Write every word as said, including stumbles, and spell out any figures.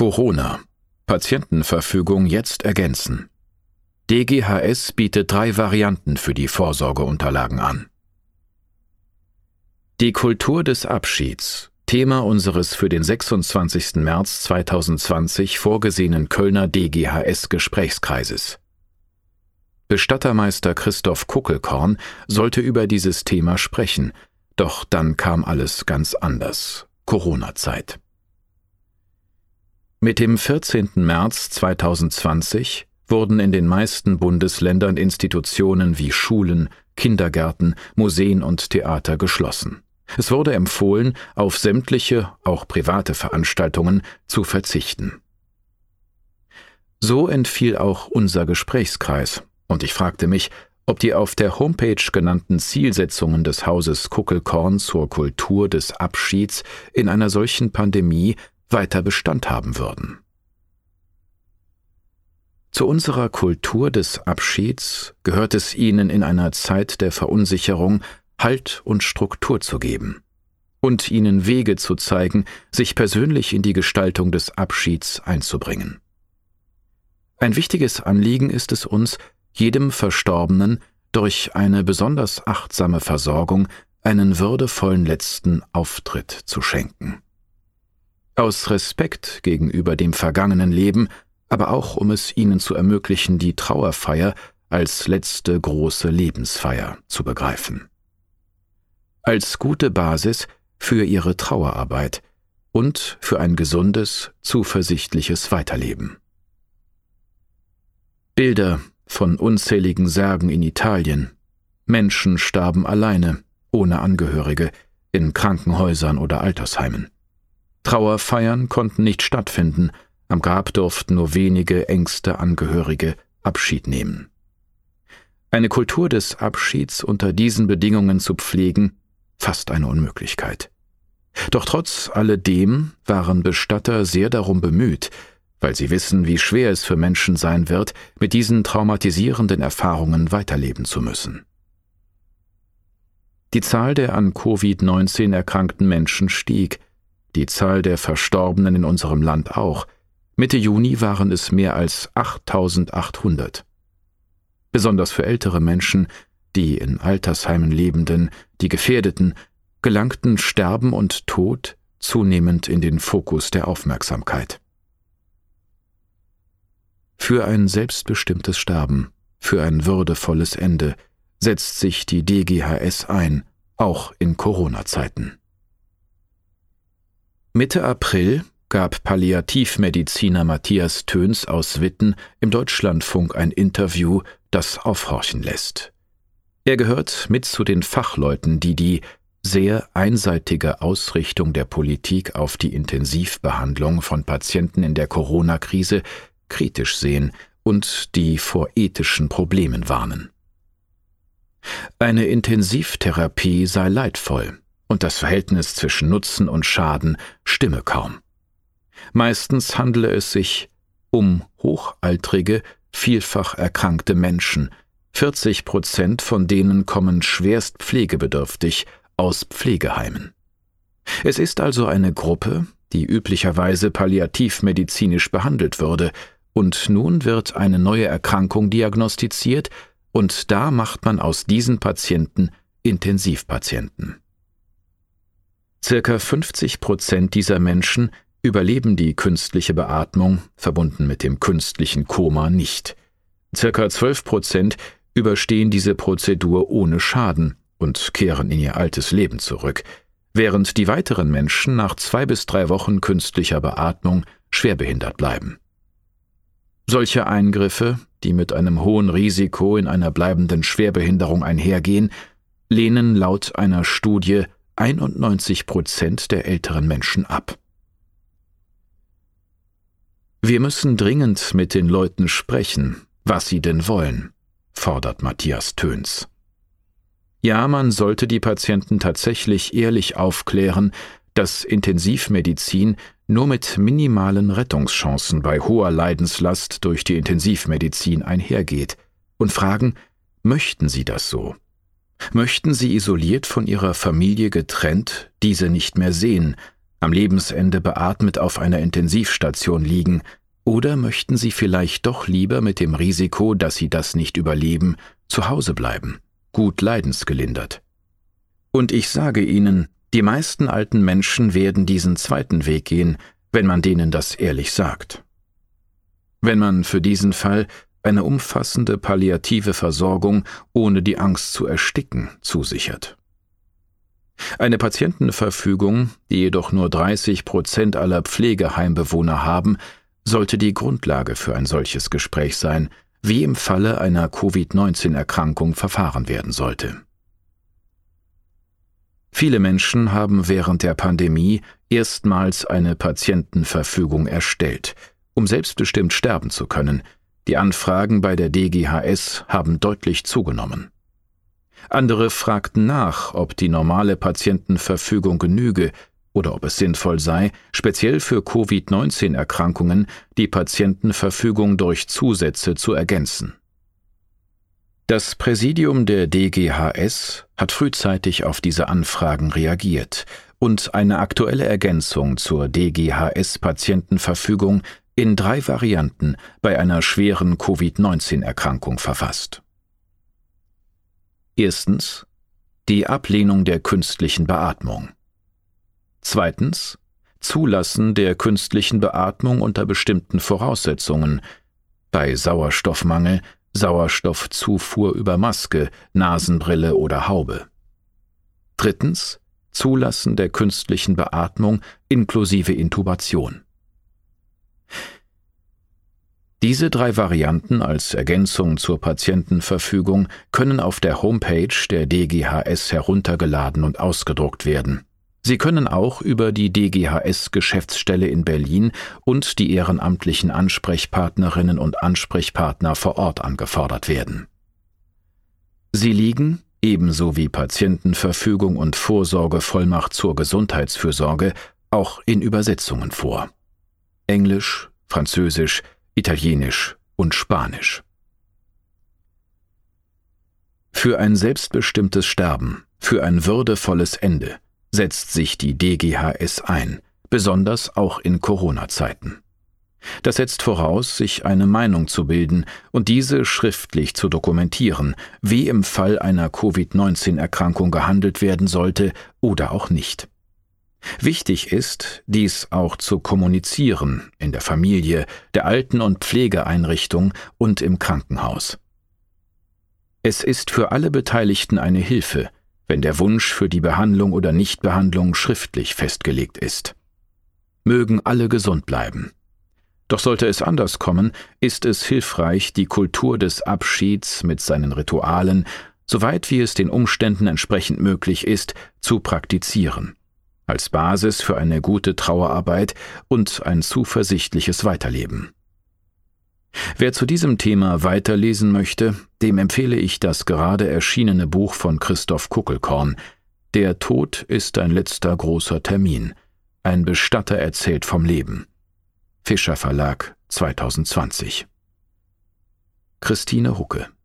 Corona. Patientenverfügung jetzt ergänzen. D G H S bietet drei Varianten für die Vorsorgeunterlagen an. Die Kultur des Abschieds, Thema unseres für den sechsundzwanzigsten März zweitausendzwanzig vorgesehenen Kölner D G H S-Gesprächskreises. Bestattermeister Christoph Kuckelkorn sollte über dieses Thema sprechen, doch dann kam alles ganz anders. Corona-Zeit. Mit dem vierzehnten März zweitausendzwanzig wurden in den meisten Bundesländern Institutionen wie Schulen, Kindergärten, Museen und Theater geschlossen. Es wurde empfohlen, auf sämtliche, auch private Veranstaltungen zu verzichten. So entfiel auch unser Gesprächskreis, und ich fragte mich, ob die auf der Homepage genannten Zielsetzungen des Hauses Kuckelkorn zur Kultur des Abschieds in einer solchen Pandemie weiter Bestand haben würden. Zu unserer Kultur des Abschieds gehört es ihnen in einer Zeit der Verunsicherung Halt und Struktur zu geben und ihnen Wege zu zeigen, sich persönlich in die Gestaltung des Abschieds einzubringen. Ein wichtiges Anliegen ist es uns, jedem Verstorbenen durch eine besonders achtsame Versorgung einen würdevollen letzten Auftritt zu schenken. Aus Respekt gegenüber dem vergangenen Leben, aber auch um es ihnen zu ermöglichen, die Trauerfeier als letzte große Lebensfeier zu begreifen. Als gute Basis für ihre Trauerarbeit und für ein gesundes, zuversichtliches Weiterleben. Bilder von unzähligen Särgen in Italien. Menschen starben alleine, ohne Angehörige, in Krankenhäusern oder Altersheimen. Trauerfeiern konnten nicht stattfinden, am Grab durften nur wenige engste Angehörige Abschied nehmen. Eine Kultur des Abschieds unter diesen Bedingungen zu pflegen, fast eine Unmöglichkeit. Doch trotz alledem waren Bestatter sehr darum bemüht, weil sie wissen, wie schwer es für Menschen sein wird, mit diesen traumatisierenden Erfahrungen weiterleben zu müssen. Die Zahl der an Covid neunzehn erkrankten Menschen stieg, die Zahl der Verstorbenen in unserem Land auch. Mitte Juni waren es mehr als achttausendachthundert. Besonders für ältere Menschen, die in Altersheimen Lebenden, die Gefährdeten, gelangten Sterben und Tod zunehmend in den Fokus der Aufmerksamkeit. Für ein selbstbestimmtes Sterben, für ein würdevolles Ende setzt sich die D G H S ein, auch in Corona-Zeiten. Mitte April gab Palliativmediziner Matthias Töns aus Witten im Deutschlandfunk ein Interview, das aufhorchen lässt. Er gehört mit zu den Fachleuten, die die sehr einseitige Ausrichtung der Politik auf die Intensivbehandlung von Patienten in der Corona-Krise kritisch sehen und die vor ethischen Problemen warnen. Eine Intensivtherapie sei leidvoll und das Verhältnis zwischen Nutzen und Schaden stimme kaum. Meistens handele es sich um hochaltrige, vielfach erkrankte Menschen. vierzig Prozent von denen kommen schwerst pflegebedürftig aus Pflegeheimen. Es ist also eine Gruppe, die üblicherweise palliativmedizinisch behandelt würde, und nun wird eine neue Erkrankung diagnostiziert, und da macht man aus diesen Patienten Intensivpatienten. Circa fünfzig Prozent dieser Menschen überleben die künstliche Beatmung, verbunden mit dem künstlichen Koma, nicht. Circa zwölf Prozent überstehen diese Prozedur ohne Schaden und kehren in ihr altes Leben zurück, während die weiteren Menschen nach zwei bis drei Wochen künstlicher Beatmung schwerbehindert bleiben. Solche Eingriffe, die mit einem hohen Risiko in einer bleibenden Schwerbehinderung einhergehen, lehnen laut einer Studie einundneunzig Prozent der älteren Menschen ab. Wir müssen dringend mit den Leuten sprechen, was sie denn wollen, fordert Matthias Töns. Ja, man sollte die Patienten tatsächlich ehrlich aufklären, dass Intensivmedizin nur mit minimalen Rettungschancen bei hoher Leidenslast durch die Intensivmedizin einhergeht, und fragen, möchten Sie das so? Möchten Sie isoliert von Ihrer Familie getrennt diese nicht mehr sehen, am Lebensende beatmet auf einer Intensivstation liegen, oder möchten Sie vielleicht doch lieber mit dem Risiko, dass Sie das nicht überleben, zu Hause bleiben, gut leidensgelindert? Und ich sage Ihnen, die meisten alten Menschen werden diesen zweiten Weg gehen, wenn man denen das ehrlich sagt. Wenn man für diesen Fall eine umfassende palliative Versorgung ohne die Angst zu ersticken zusichert. Eine Patientenverfügung, die jedoch nur dreißig Prozent aller Pflegeheimbewohner haben, sollte die Grundlage für ein solches Gespräch sein, wie im Falle einer Covid neunzehn Erkrankung verfahren werden sollte. Viele Menschen haben während der Pandemie erstmals eine Patientenverfügung erstellt, um selbstbestimmt sterben zu können. Die Anfragen bei der D G H S haben deutlich zugenommen. Andere fragten nach, ob die normale Patientenverfügung genüge oder ob es sinnvoll sei, speziell für Covid neunzehn Erkrankungen die Patientenverfügung durch Zusätze zu ergänzen. Das Präsidium der D G H S hat frühzeitig auf diese Anfragen reagiert und eine aktuelle Ergänzung zur D G H S-Patientenverfügung in drei Varianten bei einer schweren Covid neunzehn Erkrankung verfasst. Erstens die Ablehnung der künstlichen Beatmung. Zweitens Zulassen der künstlichen Beatmung unter bestimmten Voraussetzungen, bei Sauerstoffmangel, Sauerstoffzufuhr über Maske, Nasenbrille oder Haube. Drittens Zulassen der künstlichen Beatmung inklusive Intubation. Diese drei Varianten als Ergänzung zur Patientenverfügung können auf der Homepage der D G H S heruntergeladen und ausgedruckt werden. Sie können auch über die D G H S-Geschäftsstelle in Berlin und die ehrenamtlichen Ansprechpartnerinnen und Ansprechpartner vor Ort angefordert werden. Sie liegen, ebenso wie Patientenverfügung und Vorsorgevollmacht zur Gesundheitsfürsorge, auch in Übersetzungen vor. Englisch, Französisch, Italienisch und Spanisch. Für ein selbstbestimmtes Sterben, für ein würdevolles Ende setzt sich die D G H S ein, besonders auch in Corona-Zeiten. Das setzt voraus, sich eine Meinung zu bilden und diese schriftlich zu dokumentieren, wie im Fall einer Covid neunzehn Erkrankung gehandelt werden sollte oder auch nicht. Wichtig ist, dies auch zu kommunizieren in der Familie, der Alten- und Pflegeeinrichtung und im Krankenhaus. Es ist für alle Beteiligten eine Hilfe, wenn der Wunsch für die Behandlung oder Nichtbehandlung schriftlich festgelegt ist. Mögen alle gesund bleiben. Doch sollte es anders kommen, ist es hilfreich, die Kultur des Abschieds mit seinen Ritualen, soweit wie es den Umständen entsprechend möglich ist, zu praktizieren, als Basis für eine gute Trauerarbeit und ein zuversichtliches Weiterleben. Wer zu diesem Thema weiterlesen möchte, dem empfehle ich das gerade erschienene Buch von Christoph Kuckelkorn, »Der Tod ist ein letzter großer Termin. Ein Bestatter erzählt vom Leben«. Fischer Verlag zweitausendzwanzig. Christine Hucke.